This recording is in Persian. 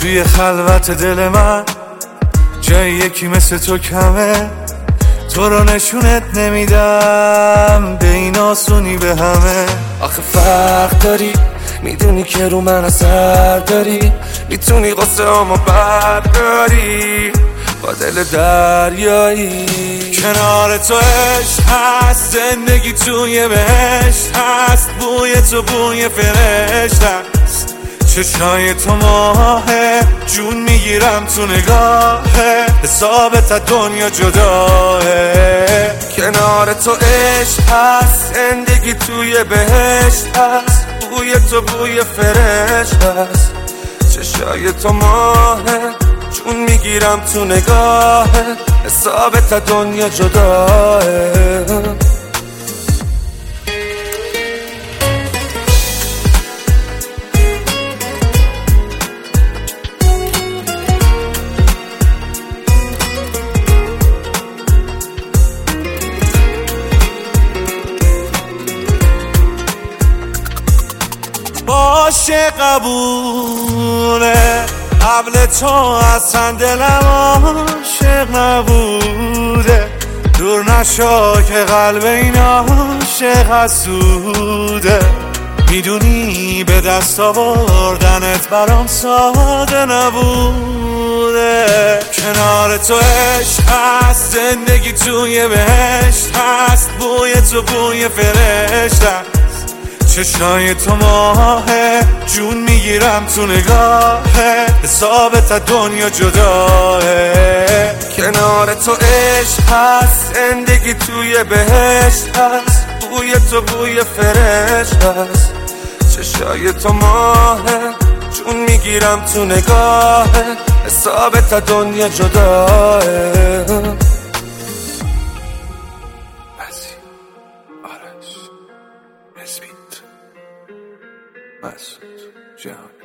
توی خلوت دل من جای یکی مثل تو کمه، تو رو نشونت نمیدم به این آسونی به همه. آخه فرق داری، میدونی که رو من اثر داری، میتونی قصه همو برداری با دل دریایی. کنار تو عشق هست، زندگی توی بهشت هست، بوی تو بوی فرشته است، چشای تو ماهه، جون میگیرم تو نگاهه، حسابت از دنیا جداه. کنار تو عشق هست، زندگی توی بهشت هست، بوی تو بوی فرشته است، چشای تو ماهه، جون میگیرم تو نگاهه، حسابت از دنیا جداه. باشه قبوله، قبل تو اصلا دلم عاشق نبوده، دور نشو که قلب این عاشق حسوده، میدونی به دست آوردنت برام ساده نبوده. کنار تو عشق هست، زندگی توی بهشت هست، بوی تو بوی فرشته است، چشای تو ماهه، جون میگیرم تو نگاهه، حسابت از دنیا جداه. کنار تو عشق هست، زندگی توی بهشت هست، بوی تو بوی فرشته است، چشای تو ماهه، جون میگیرم تو نگاهه، حسابت از دنیا جداه. آرش، اسمیت، مسعود جان.